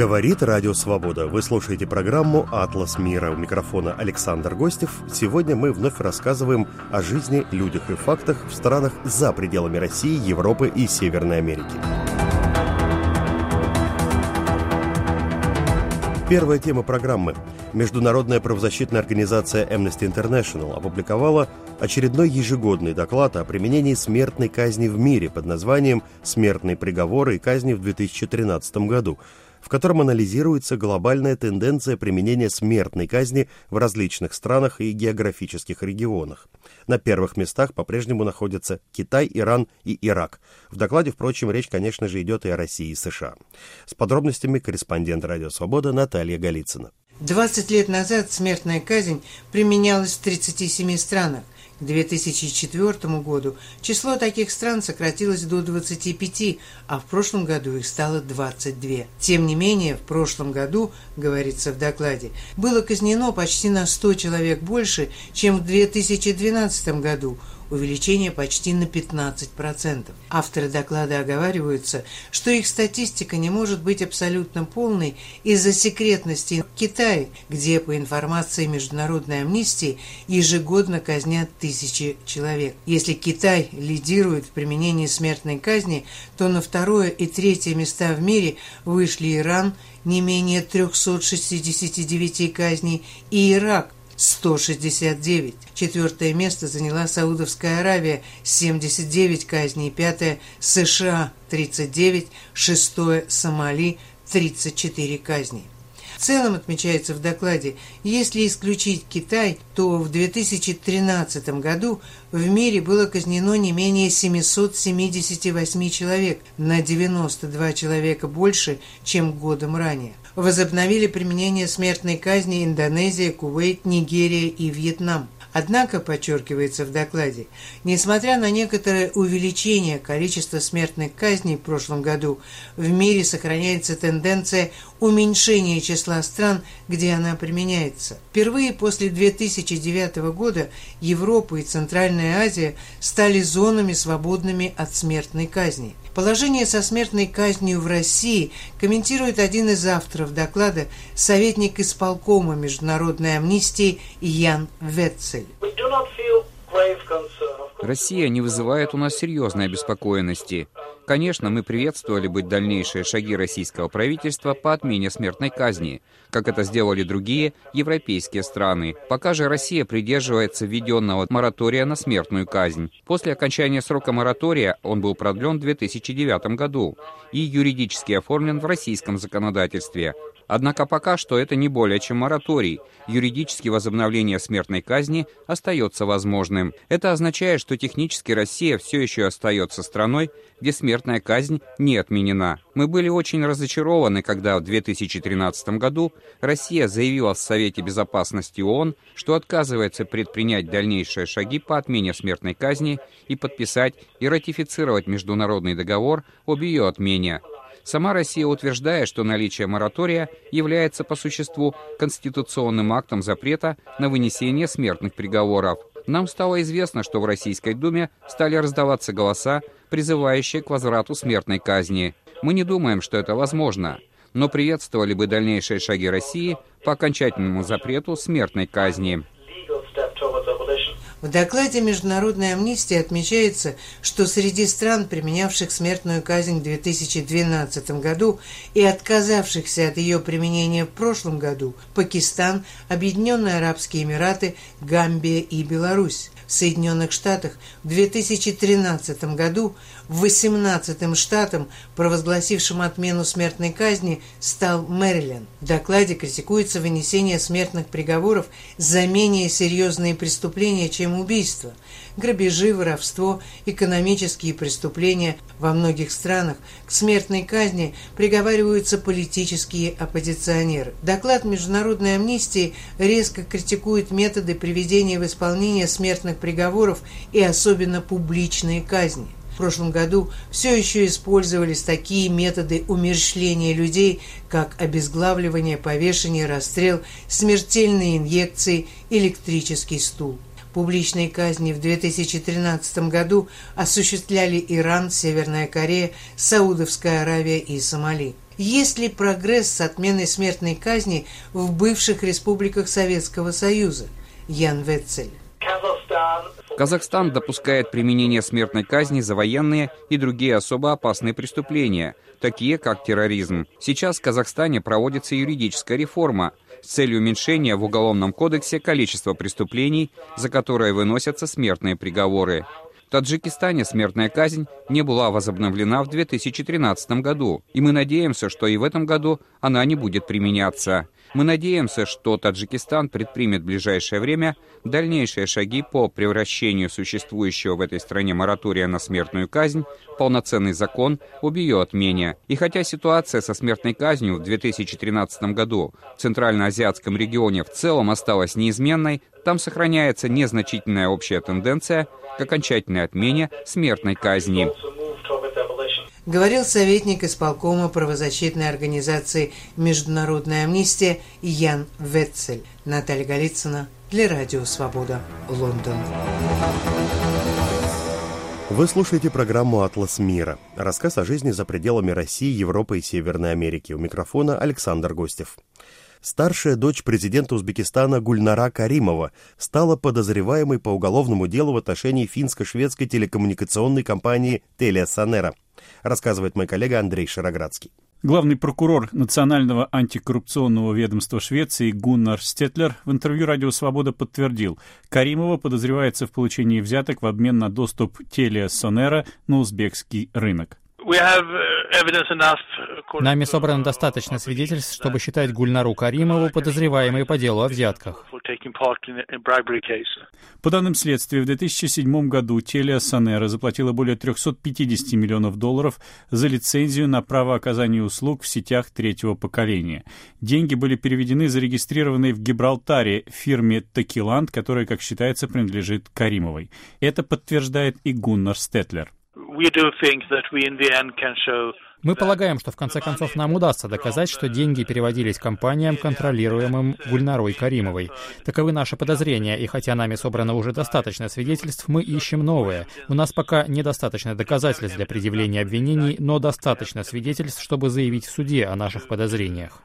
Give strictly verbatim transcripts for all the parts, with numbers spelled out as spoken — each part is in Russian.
Говорит Радио Свобода. Вы слушаете программу «Атлас мира». У микрофона Александр Гостев. Сегодня мы вновь рассказываем о жизни, людях и фактах в странах за пределами России, Европы и Северной Америки. Первая тема программы. Международная правозащитная организация Amnesty International опубликовала очередной ежегодный доклад о применении смертной казни в мире под названием «Смертные приговоры и казни в две тысячи тринадцатом году», в котором анализируется глобальная тенденция применения смертной казни в различных странах и географических регионах. На первых местах по-прежнему находятся Китай, Иран и Ирак. В докладе, впрочем, речь, конечно же, идет и о России и США. С подробностями корреспондент Радио Свобода Наталья Голицына. двадцать лет назад смертная казнь применялась в тридцати семи странах. К две тысячи четвёртому году число таких стран сократилось до двадцати пяти, а в прошлом году их стало двадцать два. Тем не менее, в прошлом году, говорится в докладе, было казнено почти на сто человек больше, чем в две тысячи двенадцатом году, увеличение почти на пятнадцать процентов. Авторы доклада оговариваются, что их статистика не может быть абсолютно полной из-за секретности в Китае, где, по информации Международной амнистии, ежегодно казнят тысячи человек. Если Китай лидирует в применении смертной казни, то на второе и третье места в мире вышли Иран, не менее трехсот шестидесяти девяти казней, и Ирак, сто шестьдесят девять. Четвертое место заняла Саудовская Аравия, семьдесят девять казней, пятое – США, тридцать девять, шестое – Сомали, тридцать четыре казни. В целом, отмечается в докладе, если исключить Китай, то в две тысячи тринадцатом году в мире было казнено не менее семьсот семьдесят восемь человек, на девяносто два человека больше, чем годом ранее. Возобновили применение смертной казни Индонезия, Кувейт, Нигерия и Вьетнам. Однако, подчеркивается в докладе, несмотря на некоторое увеличение количества смертных казней в прошлом году, в мире сохраняется тенденция уменьшения числа стран, где она применяется. Впервые после две тысячи девятого года Европа и Центральная Азия стали зонами, свободными от смертной казни. Положение со смертной казнью в России комментирует один из авторов доклада, советник исполкома Международной амнистии Ян Ветцель. Россия не вызывает у нас серьезной обеспокоенности. Конечно, мы приветствовали бы дальнейшие шаги российского правительства по отмене смертной казни, как это сделали другие европейские страны. Пока же Россия придерживается введенного моратория на смертную казнь. После окончания срока моратория он был продлен в две тысячи девятом году и юридически оформлен в российском законодательстве. Однако пока что это не более чем мораторий. Юридически возобновление смертной казни остается возможным. Это означает, что технически Россия все еще остается страной, где смертная казнь не отменена. Мы были очень разочарованы, когда в две тысячи тринадцатом году Россия заявила в Совете Безопасности ООН, что отказывается предпринять дальнейшие шаги по отмене смертной казни и подписать и ратифицировать международный договор об ее отмене. Сама Россия утверждает, что наличие моратория является по существу конституционным актом запрета на вынесение смертных приговоров. Нам стало известно, что в Российской Думе стали раздаваться голоса, призывающие к возврату смертной казни. Мы не думаем, что это возможно, но приветствовали бы дальнейшие шаги России по окончательному запрету смертной казни. В докладе Международной амнистии отмечается, что среди стран, применявших смертную казнь в две тысячи двенадцатом году и отказавшихся от ее применения в прошлом году, Пакистан, Объединенные Арабские Эмираты, Гамбия и Беларусь. В Соединенных Штатах в две тысячи тринадцатом году восемнадцатым штатом, провозгласившим отмену смертной казни, стал Мэриленд. В докладе критикуется вынесение смертных приговоров за менее серьезные преступления, чем убийство. Грабежи, воровство, экономические преступления. Во многих странах к смертной казни приговариваются политические оппозиционеры. Доклад Международной амнистии резко критикует методы приведения в исполнение смертных приговоров и особенно публичные казни. В прошлом году все еще использовались такие методы умерщвления людей, как обезглавливание, повешение, расстрел, смертельные инъекции, электрический стул. Публичные казни в две тысячи тринадцатом году осуществляли Иран, Северная Корея, Саудовская Аравия и Сомали. Есть ли прогресс с отменой смертной казни в бывших республиках Советского Союза? Ян Ветцель. Казахстан допускает применение смертной казни за военные и другие особо опасные преступления, такие как терроризм. Сейчас в Казахстане проводится юридическая реформа с целью уменьшения в Уголовном кодексе количества преступлений, за которые выносятся смертные приговоры. В Таджикистане смертная казнь не была возобновлена в две тысячи тринадцатом году, и мы надеемся, что и в этом году она не будет применяться. Мы надеемся, что Таджикистан предпримет в ближайшее время дальнейшие шаги по превращению существующего в этой стране моратория на смертную казнь в полноценный закон об ее отмене. И хотя ситуация со смертной казнью в две тысячи тринадцатом году в Центральноазиатском регионе в целом осталась неизменной, там сохраняется незначительная общая тенденция к окончательной отмене смертной казни. Говорил советник исполкома правозащитной организации «Международная амнистия» Ян Ветцель. Наталья Голицына для Радио Свобода, Лондон. Вы слушаете программу «Атлас мира». Рассказ о жизни за пределами России, Европы и Северной Америки. У микрофона Александр Гостев. Старшая дочь президента Узбекистана Гульнара Каримова стала подозреваемой по уголовному делу в отношении финско-шведской телекоммуникационной компании «Телесонера», рассказывает мой коллега Андрей Шароградский. Главный прокурор Национального антикоррупционного ведомства Швеции Гуннар Стетлер в интервью «Радио Свобода» подтвердил, Каримова подозревается в получении взяток в обмен на доступ Телесонера на узбекский рынок. Нами собрано достаточно свидетельств, чтобы считать Гульнару Каримову подозреваемой по делу о взятках. По данным следствия, в две тысячи седьмом году Телесонера заплатила более триста пятьдесят миллионов долларов за лицензию на право оказания услуг в сетях третьего поколения. Деньги были переведены зарегистрированной в Гибралтаре фирме Такиланд, которая, как считается, принадлежит Каримовой. Это подтверждает и Гуннар Стетлер. Мы полагаем, что в конце концов нам удастся доказать, что деньги переводились компаниям, контролируемым Гульнарой Каримовой. Таковы наши подозрения, и хотя нами собрано уже достаточно свидетельств, мы ищем новые. У нас пока недостаточно доказательств для предъявления обвинений, но достаточно свидетельств, чтобы заявить в суде о наших подозрениях.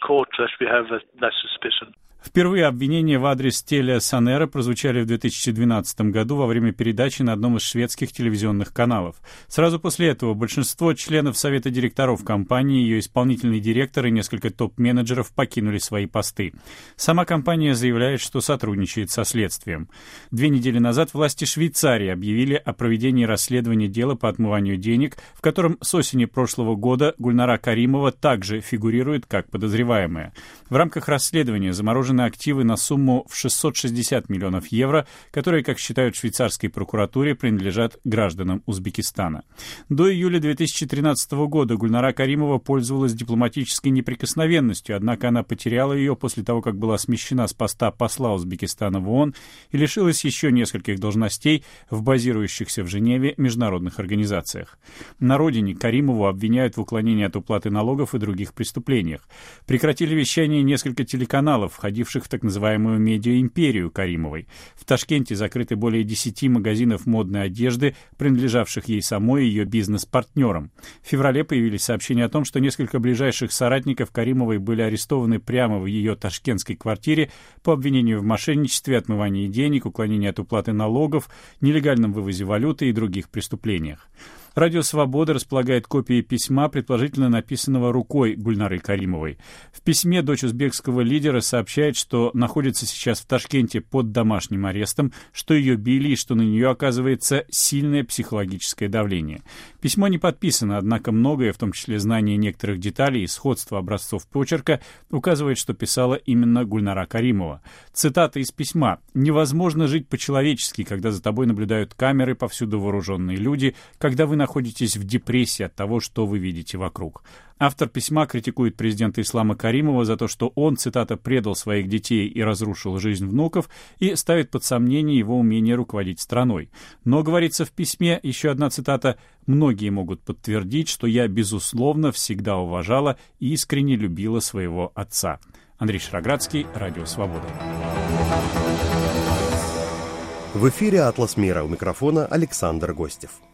Впервые обвинения в адрес Телесонера прозвучали в две тысячи двенадцатом году во время передачи на одном из шведских телевизионных каналов. Сразу после этого большинство членов совета директоров компании, ее исполнительный директор и несколько топ-менеджеров покинули свои посты. Сама компания заявляет, что сотрудничает со следствием. Две недели назад власти Швейцарии объявили о проведении расследования дела по отмыванию денег, в котором с осени прошлого года Гульнара Каримова также фигурирует как подозреваемая. В рамках расследования заморожены активы на сумму в шестьсот шестьдесят миллионов евро, которые, как считают в швейцарской прокуратуре, принадлежат гражданам Узбекистана. До июля две тысячи тринадцатого года Гульнара Каримова пользовалась дипломатической неприкосновенностью, однако она потеряла ее после того, как была смещена с поста посла Узбекистана в ООН и лишилась еще нескольких должностей в базирующихся в Женеве международных организациях. На родине Каримову обвиняют в уклонении от уплаты налогов и других преступлениях. Прекратили вещание несколько телеканалов, входивших в так называемую медиа-империю Каримовой. В Ташкенте закрыты более десяти магазинов модной одежды, принадлежавших ей самой и ее бизнес-партнерам. В феврале появились сообщения о том, что несколько ближайших соратников Каримовой были арестованы прямо в ее ташкентской квартире по обвинению в мошенничестве, отмывании денег, уклонении от уплаты налогов, нелегальном вывозе валюты и других преступлениях. Радио «Свобода» располагает копией письма, предположительно написанного рукой Гульнары Каримовой. В письме дочь узбекского лидера сообщает, что находится сейчас в Ташкенте под домашним арестом, что ее били и что на нее оказывается сильное психологическое давление. Письмо не подписано, однако многое, в том числе знание некоторых деталей и сходство образцов почерка, указывает, что писала именно Гульнара Каримова. Цитата из письма: «Невозможно жить по-человечески, когда за тобой наблюдают камеры, повсюду вооруженные люди, когда вы находитесь в депрессии от того, что вы видите вокруг». Автор письма критикует президента Ислама Каримова за то, что он, цитата, «предал своих детей и разрушил жизнь внуков», и ставит под сомнение его умение руководить страной. Но, говорится в письме, еще одна цитата, «многие могут подтвердить, что я, безусловно, всегда уважала и искренне любила своего отца». Андрей Шароградский, Радио Свобода. В эфире «Атлас мира», у микрофона Александр Гостев.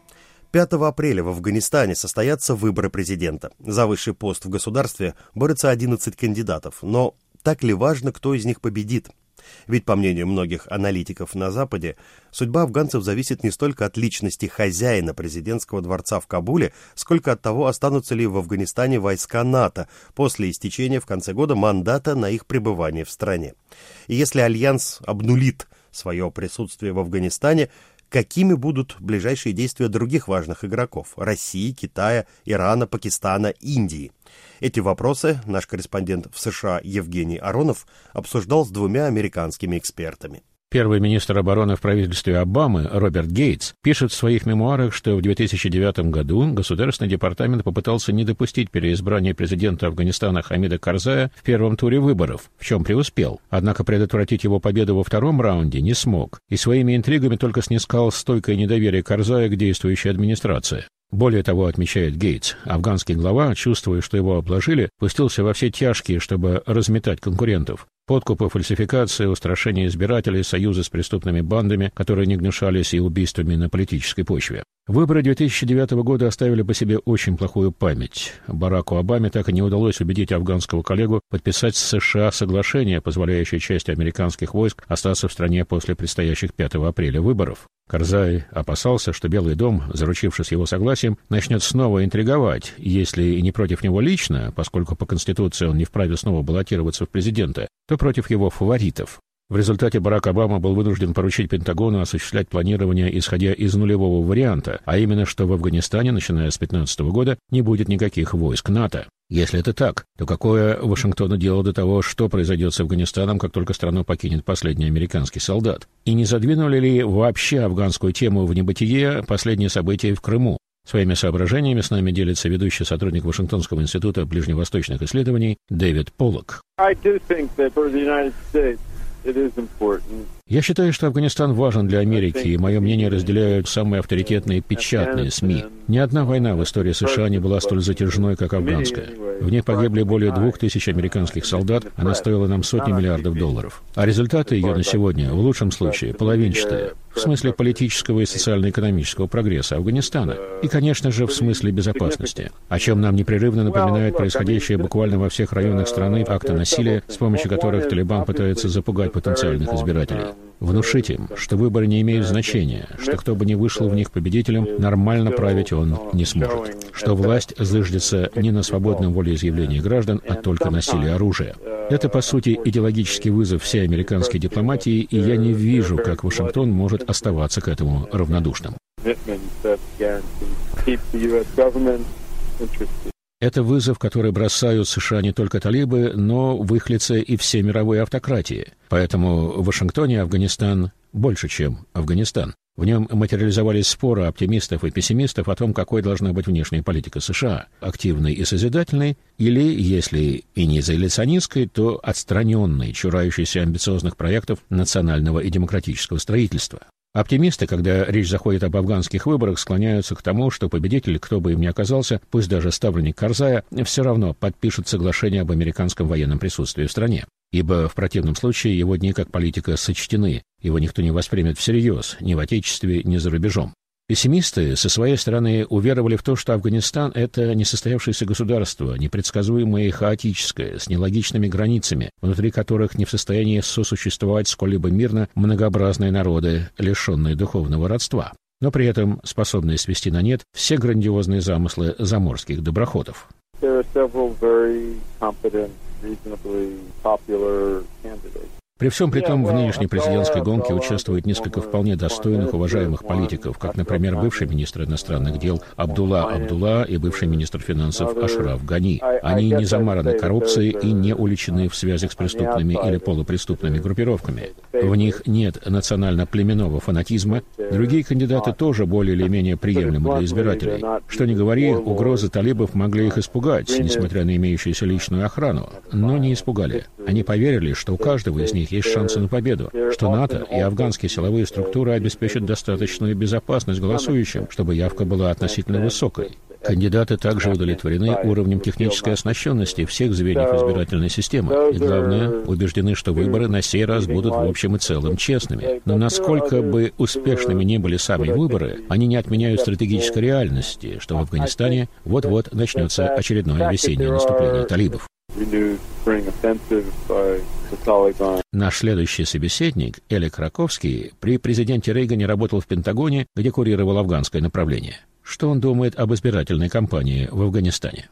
пятого апреля в Афганистане состоятся выборы президента. За высший пост в государстве борются одиннадцать кандидатов. Но так ли важно, кто из них победит? Ведь, по мнению многих аналитиков на Западе, судьба афганцев зависит не столько от личности хозяина президентского дворца в Кабуле, сколько от того, останутся ли в Афганистане войска НАТО после истечения в конце года мандата на их пребывание в стране. И если Альянс обнулит свое присутствие в Афганистане, какими будут ближайшие действия других важных игроков – России, Китая, Ирана, Пакистана, Индии? Эти вопросы наш корреспондент в США Евгений Аронов обсуждал с двумя американскими экспертами. Первый министр обороны в правительстве Обамы Роберт Гейтс пишет в своих мемуарах, что в две тысячи девятом году Государственный департамент попытался не допустить переизбрания президента Афганистана Хамида Карзая в первом туре выборов, в чем преуспел. Однако предотвратить его победу во втором раунде не смог и своими интригами только снискал стойкое недоверие Карзая к действующей администрации. Более того, отмечает Гейтс, афганский глава, чувствуя, что его обложили, пустился во все тяжкие, чтобы разметать конкурентов. Подкупы, фальсификации, устрашение избирателей, союзы с преступными бандами, которые не гнушались и убийствами на политической почве. Выборы две тысячи девятого года оставили по себе очень плохую память. Бараку Обаме так и не удалось убедить афганского коллегу подписать с США соглашение, позволяющее части американских войск остаться в стране после предстоящих пятого апреля выборов. Карзай опасался, что Белый дом, заручившись его согласием, начнет снова интриговать, если и не против него лично, поскольку по Конституции он не вправе снова баллотироваться в президенты, то против его фаворитов. В результате Барак Обама был вынужден поручить Пентагону осуществлять планирование, исходя из нулевого варианта, а именно, что в Афганистане, начиная с две тысячи пятнадцатого года, не будет никаких войск НАТО. Если это так, то какое Вашингтону дело до того, что произойдет с Афганистаном, как только страну покинет последний американский солдат? И не задвинули ли вообще афганскую тему в небытие последние события в Крыму? Своими соображениями с нами делится ведущий сотрудник Вашингтонского института ближневосточных исследований Дэвид Поллок. Я считаю, что Афганистан важен для Америки, и мое мнение разделяют самые авторитетные печатные СМИ. Ни одна война в истории США не была столь затяжной, как афганская. В ней погибли более двух тысяч американских солдат, она стоила нам сотни миллиардов долларов. А результаты ее на сегодня, в лучшем случае, половинчатые. В смысле политического и социально-экономического прогресса Афганистана. И, конечно же, в смысле безопасности. О чем нам непрерывно напоминает происходящее буквально во всех районах страны акты насилия, с помощью которых Талибан пытается запугать потенциальных избирателей. Внушить им, что выборы не имеют значения, что кто бы ни вышел в них победителем, нормально править он не сможет, что власть зыждется не на свободном волеизъявлении граждан, а только на силе оружия. Это, по сути, идеологический вызов всей американской дипломатии, и я не вижу, как Вашингтон может оставаться к этому равнодушным. Это вызов, который бросают США не только талибы, но в их лице и все мировые автократии. Поэтому в Вашингтоне Афганистан больше, чем Афганистан. В нем материализовались споры оптимистов и пессимистов о том, какой должна быть внешняя политика США. Активной и созидательной, или, если и не изоляционистской, то отстраненной, чурающейся амбициозных проектов национального и демократического строительства. Оптимисты, когда речь заходит об афганских выборах, склоняются к тому, что победитель, кто бы им ни оказался, пусть даже ставленник Карзая, все равно подпишет соглашение об американском военном присутствии в стране. Ибо в противном случае его дни как политика сочтены, его никто не воспримет всерьез, ни в Отечестве, ни за рубежом. Пессимисты со своей стороны уверовали в то, что Афганистан — это несостоявшееся государство, непредсказуемое и хаотическое, с нелогичными границами, внутри которых не в состоянии сосуществовать сколь-либо мирно многообразные народы, лишенные духовного родства, но при этом способные свести на нет все грандиозные замыслы заморских доброходов. При всем при том, в нынешней президентской гонке участвует несколько вполне достойных, уважаемых политиков, как, например, бывший министр иностранных дел Абдулла Абдулла и бывший министр финансов Ашраф Гани. Они не замараны коррупцией и не уличены в связях с преступными или полупреступными группировками. В них нет национально-племенного фанатизма. Другие кандидаты тоже более или менее приемлемы для избирателей. Что ни говори, угрозы талибов могли их испугать, несмотря на имеющуюся личную охрану, но не испугали. Они поверили, что у каждого из них есть шансы на победу, что НАТО и афганские силовые структуры обеспечат достаточную безопасность голосующим, чтобы явка была относительно высокой. Кандидаты также удовлетворены уровнем технической оснащенности всех звеньев избирательной системы. И главное, убеждены, что выборы на сей раз будут в общем и целом честными. Но насколько бы успешными ни были сами выборы, они не отменяют стратегической реальности, что в Афганистане вот-вот начнется очередное весеннее наступление талибов. Наш следующий собеседник, Эли Краковский, при президенте Рейгане работал в Пентагоне, где курировал афганское направление. Что он думает об избирательной кампании в Афганистане?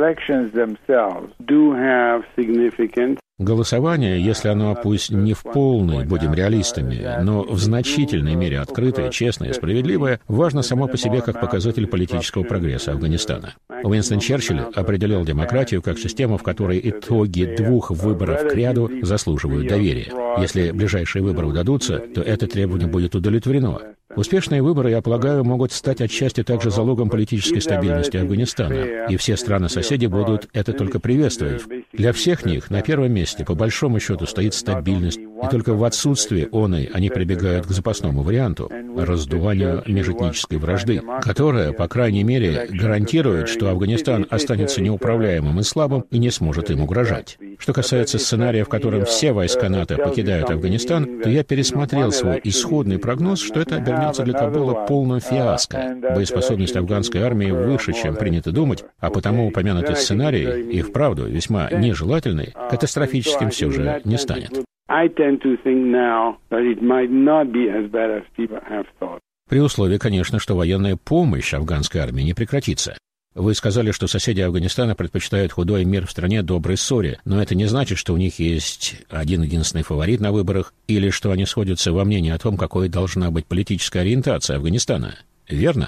Голосование, если оно пусть не в полной, будем реалистами, но в значительной мере открытое, честное и справедливое, важно само по себе как показатель политического прогресса Афганистана. Уинстон Черчилль определял демократию как систему, в которой итоги двух выборов к ряду заслуживают доверия. Если ближайшие выборы удадутся, то это требование будет удовлетворено. Успешные выборы, я полагаю, могут стать отчасти также залогом политической стабильности Афганистана, и все страны-соседи будут это только приветствовать. Для всех них на первом месте, по большому счету, стоит стабильность, и только в отсутствии оной они прибегают к запасному варианту – раздуванию межэтнической вражды, которая, по крайней мере, гарантирует, что Афганистан останется неуправляемым и слабым и не сможет им угрожать. Что касается сценария, в котором все войска НАТО покидают Афганистан, то я пересмотрел свой исходный прогноз, что это обернется для Кабула полным фиаско. Боеспособность афганской армии выше, чем принято думать, а потому упомянутый сценарий, и вправду весьма нежелательный, катастрофическим все же не станет. При условии, конечно, что военная помощь афганской армии не прекратится. Вы сказали, что соседи Афганистана предпочитают худой мир в стране доброй ссоре, но это не значит, что у них есть один-единственный фаворит на выборах или что они сходятся во мнении о том, какой должна быть политическая ориентация Афганистана. Верно?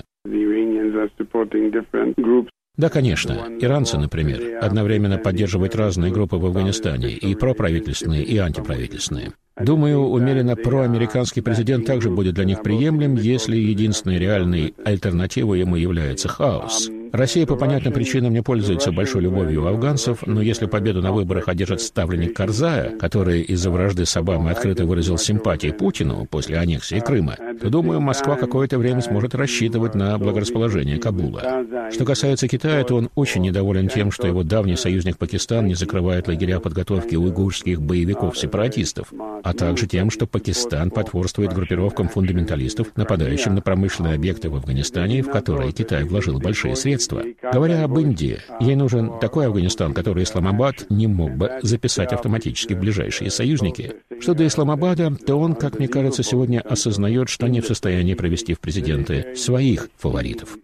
Да, конечно. Иранцы, например, одновременно поддерживают разные группы в Афганистане, и проправительственные, и антиправительственные. Думаю, умеренно проамериканский президент также будет для них приемлем, если единственной реальной альтернативой ему является хаос. Россия по понятным причинам не пользуется большой любовью у афганцев, но если победу на выборах одержит ставленник Карзая, который из-за вражды с Обамой открыто выразил симпатии Путину после аннексии Крыма, то, думаю, Москва какое-то время сможет рассчитывать на благорасположение Кабула. Что касается Китая, то он очень недоволен тем, что его давний союзник Пакистан не закрывает лагеря подготовки уйгурских боевиков-сепаратистов, а также тем, что Пакистан потворствует группировкам фундаменталистов, нападающим на промышленные объекты в Афганистане, в которые Китай вложил большие средства. Говоря об Индии, ей нужен такой Афганистан, который Исламабад не мог бы записать автоматически в ближайшие союзники. Что до Исламабада, то он, как мне кажется, сегодня осознает, что не в состоянии провести в президенты своих фаворитов.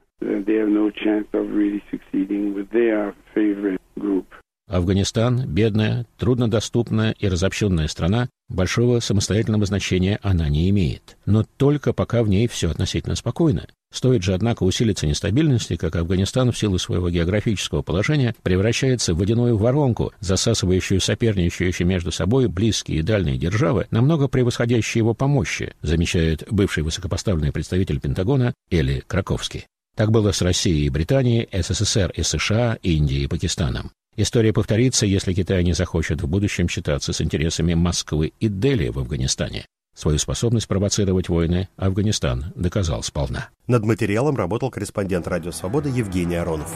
Афганистан — бедная, труднодоступная и разобщенная страна, большого самостоятельного значения она не имеет. Но только пока в ней все относительно спокойно. Стоит же, однако, усилиться нестабильности, как Афганистан в силу своего географического положения превращается в водяную воронку, засасывающую соперничающие между собой близкие и дальние державы, намного превосходящие его по мощи, замечает бывший высокопоставленный представитель Пентагона Эли Краковский. Так было с Россией и Британией, СССР и США, Индией и Пакистаном. История повторится, если Китай не захочет в будущем считаться с интересами Москвы и Дели в Афганистане. Свою способность провоцировать войны Афганистан доказал сполна. Над материалом работал корреспондент «Радио Свобода» Евгений Аронов.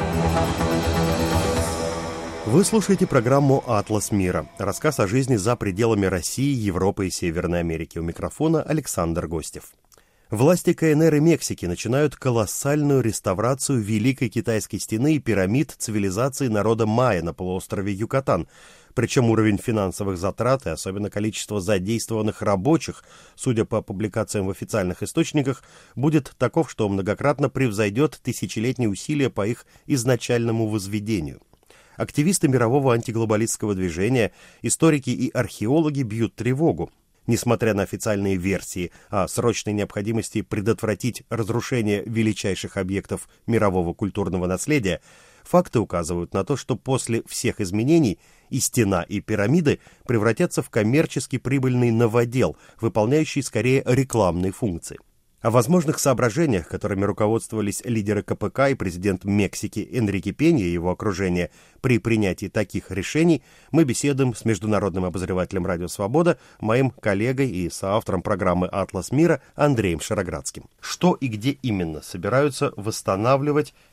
Вы слушаете программу «Атлас мира». Рассказ о жизни за пределами России, Европы и Северной Америки. У микрофона Александр Гостев. Власти КНР и Мексики начинают колоссальную реставрацию Великой Китайской стены и пирамид цивилизации народа майя на полуострове Юкатан. Причем уровень финансовых затрат и особенно количество задействованных рабочих, судя по публикациям в официальных источниках, будет таков, что многократно превзойдет тысячелетние усилия по их изначальному возведению. Активисты мирового антиглобалистского движения, историки и археологи бьют тревогу. Несмотря на официальные версии о срочной необходимости предотвратить разрушение величайших объектов мирового культурного наследия, факты указывают на то, что после всех изменений и стена, и пирамиды превратятся в коммерчески прибыльный новодел, выполняющий скорее рекламные функции. О возможных соображениях, которыми руководствовались лидеры ка пэ ка и президент Мексики Энрике Пенья и его окружение при принятии таких решений, мы беседуем с международным обозревателем «Радио Свобода», моим коллегой и соавтором программы «Атлас мира» Андреем Шароградским. Что и где именно собираются восстанавливать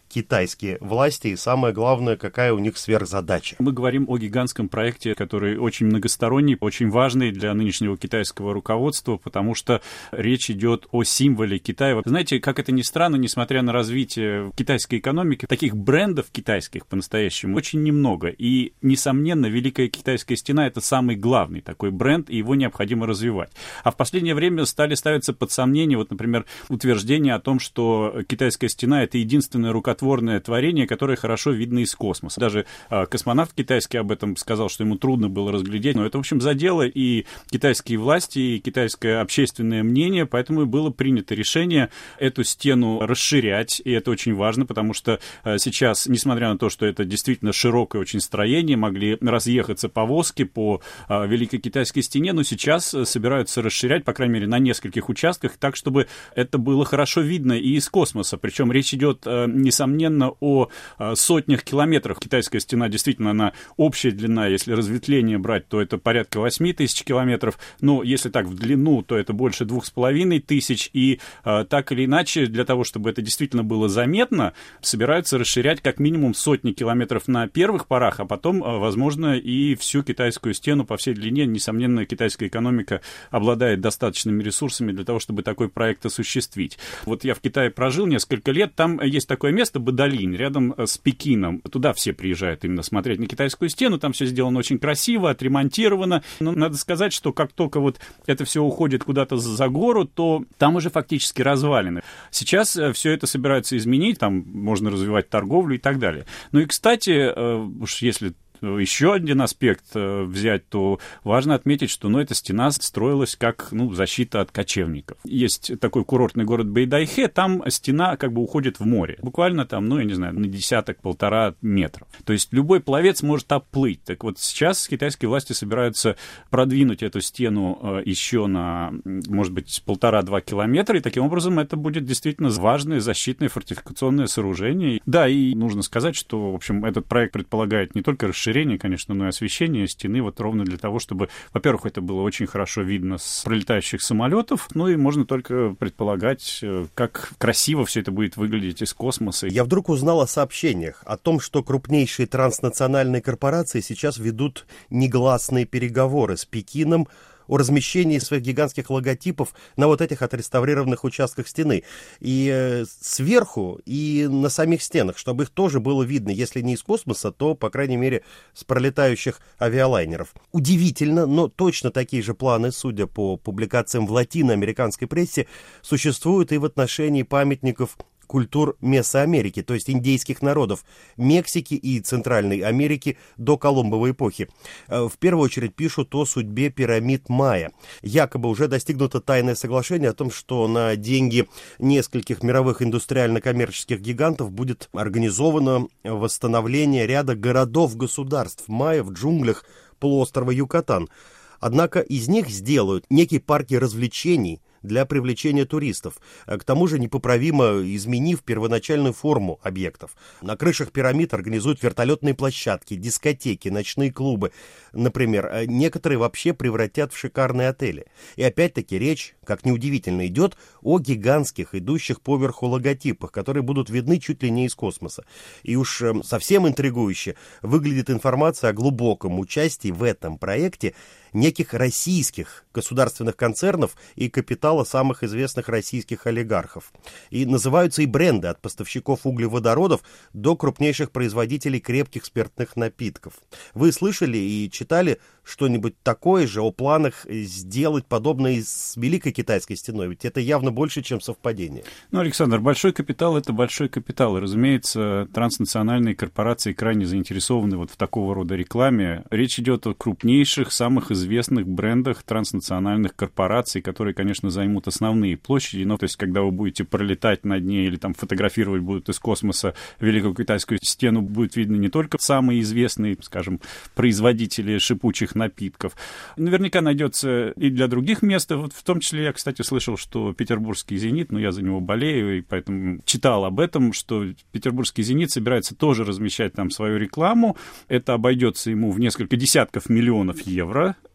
китайские власти, и самое главное, какая у них сверхзадача. Мы говорим о гигантском проекте, который очень многосторонний, очень важный для нынешнего китайского руководства, потому что речь идет о символе Китая. Вот знаете, как это ни странно, несмотря на развитие китайской экономики, таких брендов китайских по-настоящему очень немного. И, несомненно, Великая Китайская стена — это самый главный такой бренд, и его необходимо развивать. А в последнее время стали ставиться под сомнение, вот, например, утверждение о том, что Китайская стена — это единственное рукотворное творение, которое хорошо видно из космоса. Даже а, космонавт китайский об этом сказал, что ему трудно было разглядеть. Но это, в общем, задело и китайские власти, и китайское общественное мнение, поэтому и было принято решение эту стену расширять, и это очень важно, потому что а, сейчас, несмотря на то, что это действительно широкое очень строение, могли разъехаться повозки по а, Великой Китайской стене, но сейчас собираются расширять, по крайней мере, на нескольких участках, так, чтобы это было хорошо видно и из космоса. Причем речь идет, а, несомненно, Несомненно, о сотнях километров. Китайская стена действительно, она общая длина, если разветвление брать, то это порядка восемь тысяч километров, но если так в длину, то это больше двух с половиной тысяч, и а, так или иначе, для того, чтобы это действительно было заметно, собираются расширять как минимум сотни километров на первых порах, а потом, а, возможно, и всю китайскую стену по всей длине. Несомненно, китайская экономика обладает достаточными ресурсами для того, чтобы такой проект осуществить. Вот я в Китае прожил несколько лет, там есть такое место, Бадалинь, рядом с Пекином. Туда все приезжают именно смотреть на Китайскую стену. Там все сделано очень красиво, отремонтировано. Но надо сказать, что как только вот это все уходит куда-то за гору, то там уже фактически развалины. Сейчас все это собираются изменить. Там можно развивать торговлю и так далее. Ну и, кстати, уж если еще один аспект э, взять, то важно отметить, что ну, эта стена строилась как ну, защита от кочевников. Есть такой курортный город Бэйдайхэ, там стена как бы уходит в море. Буквально там, ну, я не знаю, на десяток-полтора метров. То есть любой пловец может оплыть. Так вот сейчас китайские власти собираются продвинуть эту стену э, еще на, может быть, полтора-два километра, и таким образом это будет действительно важное защитное фортификационное сооружение. Да, и нужно сказать, что, в общем, этот проект предполагает не только расширение, расширение, конечно, но и освещение стены вот ровно для того, чтобы, во-первых, это было очень хорошо видно с пролетающих самолетов, ну и можно только предполагать, как красиво все это будет выглядеть из космоса. Я вдруг узнал о сообщениях о том, что крупнейшие транснациональные корпорации сейчас ведут негласные переговоры с Пекином о размещении своих гигантских логотипов на вот этих отреставрированных участках стены. И э, сверху, и на самих стенах, чтобы их тоже было видно, если не из космоса, то, по крайней мере, с пролетающих авиалайнеров. Удивительно, но точно такие же планы, судя по публикациям в латиноамериканской прессе, существуют и в отношении памятников культур Месоамерики, то есть индейских народов Мексики и Центральной Америки до Колумбовой эпохи. В первую очередь пишут о судьбе пирамид майя. Якобы уже достигнуто тайное соглашение о том, что на деньги нескольких мировых индустриально-коммерческих гигантов будет организовано восстановление ряда городов-государств майя в джунглях полуострова Юкатан. Однако из них сделают некие парки развлечений для привлечения туристов, к тому же непоправимо изменив первоначальную форму объектов. На крышах пирамид организуют вертолетные площадки, дискотеки, ночные клубы. Например, некоторые вообще превратят в шикарные отели. И опять-таки речь, как неудивительно, идет о гигантских, идущих поверху логотипах, которые будут видны чуть ли не из космоса. И уж совсем интригующе выглядит информация о глубоком участии в этом проекте неких российских государственных концернов и капитала самых известных российских олигархов. И называются и бренды от поставщиков углеводородов до крупнейших производителей крепких спиртных напитков. Вы слышали и читали что-нибудь такое же о планах сделать подобное и с Великой Китайской стеной? Ведь это явно больше, чем совпадение. Ну, Александр, большой капитал — это большой капитал. И, разумеется, транснациональные корпорации крайне заинтересованы вот в такого рода рекламе. Речь идет о крупнейших, самых известных брендах транснациональных корпораций, которые, конечно, займут основные площади. Но, то есть, когда вы будете пролетать над ней или там фотографировать будут из космоса Великую Китайскую стену, будет видно не только самые известные, скажем, производители шипучих напитков. Наверняка найдется и для других мест. Вот в том числе я, кстати, слышал, что петербургский «Зенит», ну, я за него болею, и поэтому читал об этом, что петербургский «Зенит» собирается тоже размещать там свою рекламу. Это обойдется ему в несколько десятков миллионов евро.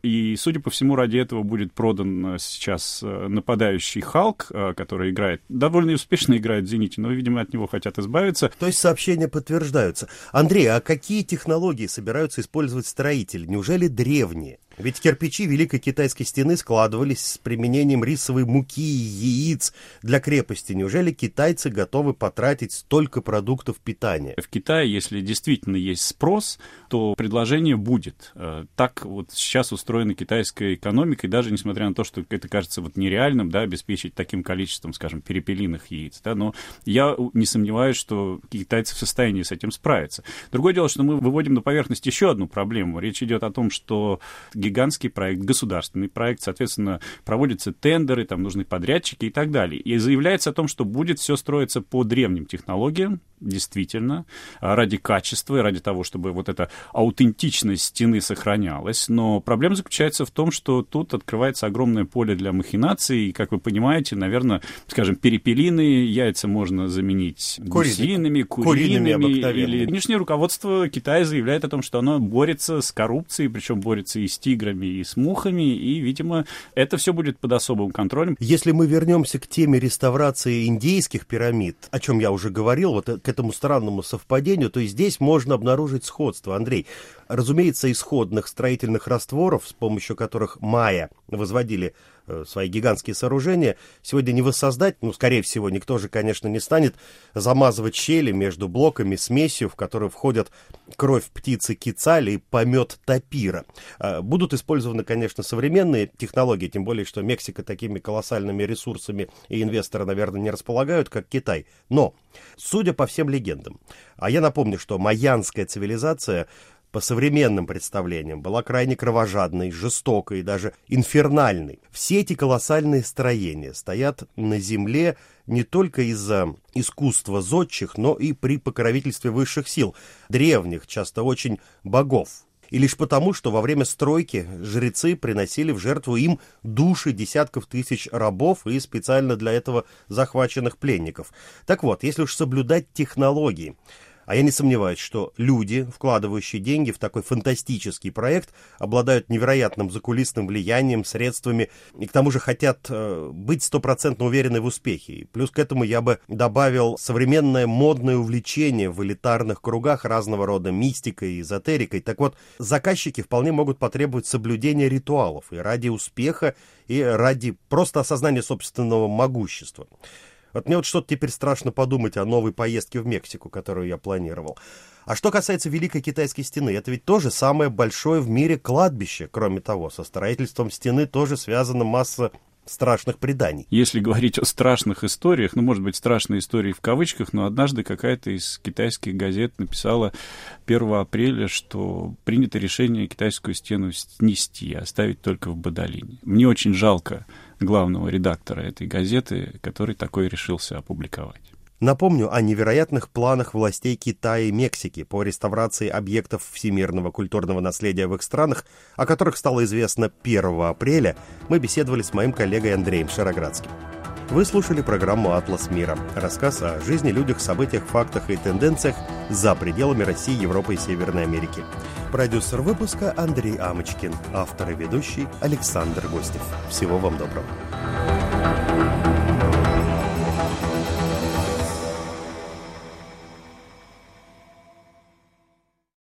И, судя по всему, ради этого будет продан сейчас нападающий Халк, который играет, довольно успешно играет в «Зените», но, видимо, от него хотят избавиться. То есть сообщения подтверждаются. Андрей, а какие технологии собираются использовать строители? Неужели древние? Ведь кирпичи Великой Китайской стены складывались с применением рисовой муки и яиц для крепости. Неужели китайцы готовы потратить столько продуктов питания? В Китае, если действительно есть спрос, то предложение будет. Так вот сейчас устроена китайская экономика, и даже несмотря на то, что это кажется вот нереальным, да, обеспечить таким количеством, скажем, перепелиных яиц, да, но я не сомневаюсь, что китайцы в состоянии с этим справиться. Другое дело, что мы выводим на поверхность еще одну проблему. Речь идет о том, что гигантский проект, государственный проект, соответственно, проводятся тендеры, там нужны подрядчики и так далее. И заявляется о том, что будет все строиться по древним технологиям, действительно, ради качества и ради того, чтобы вот эта аутентичность стены сохранялась. Но проблема заключается в том, что тут открывается огромное поле для махинаций, и, как вы понимаете, наверное, скажем, перепелиные яйца можно заменить гусиными, куриными, куриными или... Нынешнее руководство Китая заявляет о том, что оно борется с коррупцией, причем борется и с тиграми, и с мухами, и, видимо, это все будет под особым контролем. Если мы вернемся к теме реставрации индейских пирамид, о чем я уже говорил, вот к этому странному совпадению, то и здесь можно обнаружить сходство. Андрей, разумеется, исходных строительных растворов, с помощью которых майя возводили э, свои гигантские сооружения, сегодня не воссоздать, ну, скорее всего, никто же, конечно, не станет замазывать щели между блоками смесью, в которую входят кровь птицы кицали и помет тапира. Э, будут использованы, конечно, современные технологии, тем более, что Мексика такими колоссальными ресурсами и инвесторы, наверное, не располагают, как Китай. Но, судя по всем легендам, а я напомню, что майянская цивилизация по современным представлениям была крайне кровожадной, жестокой и даже инфернальной. Все эти колоссальные строения стоят на земле не только из-за искусства зодчих, но и при покровительстве высших сил, древних, часто очень богов. И лишь потому, что во время стройки жрецы приносили в жертву им души десятков тысяч рабов и специально для этого захваченных пленников. Так вот, если уж соблюдать технологии, а я не сомневаюсь, что люди, вкладывающие деньги в такой фантастический проект, обладают невероятным закулисным влиянием, средствами, и к тому же хотят э, быть стопроцентно уверены в успехе. И плюс к этому я бы добавил современное модное увлечение в элитарных кругах разного рода мистикой и эзотерикой. Так вот, заказчики вполне могут потребовать соблюдения ритуалов и ради успеха, и ради просто осознания собственного могущества. Вот мне вот что-то теперь страшно подумать о новой поездке в Мексику, которую я планировал. А что касается Великой Китайской стены, это ведь тоже самое большое в мире кладбище. Кроме того, со строительством стены тоже связана масса страшных преданий. Если говорить о страшных историях, ну, может быть, страшные истории в кавычках, но однажды какая-то из китайских газет написала первого апреля, что принято решение китайскую стену снести, оставить только в Бадалине. Мне очень жалко главного редактора этой газеты, который такое решился опубликовать. Напомню о невероятных планах властей Китая и Мексики по реставрации объектов всемирного культурного наследия в их странах, о которых стало известно первого апреля. Мы беседовали с моим коллегой Андреем Шароградским. Вы слушали программу «Атлас мира». Рассказ о жизни, людях, событиях, фактах и тенденциях за пределами России, Европы и Северной Америки. Продюсер выпуска Андрей Амочкин. Автор и ведущий Александр Гостев. Всего вам доброго.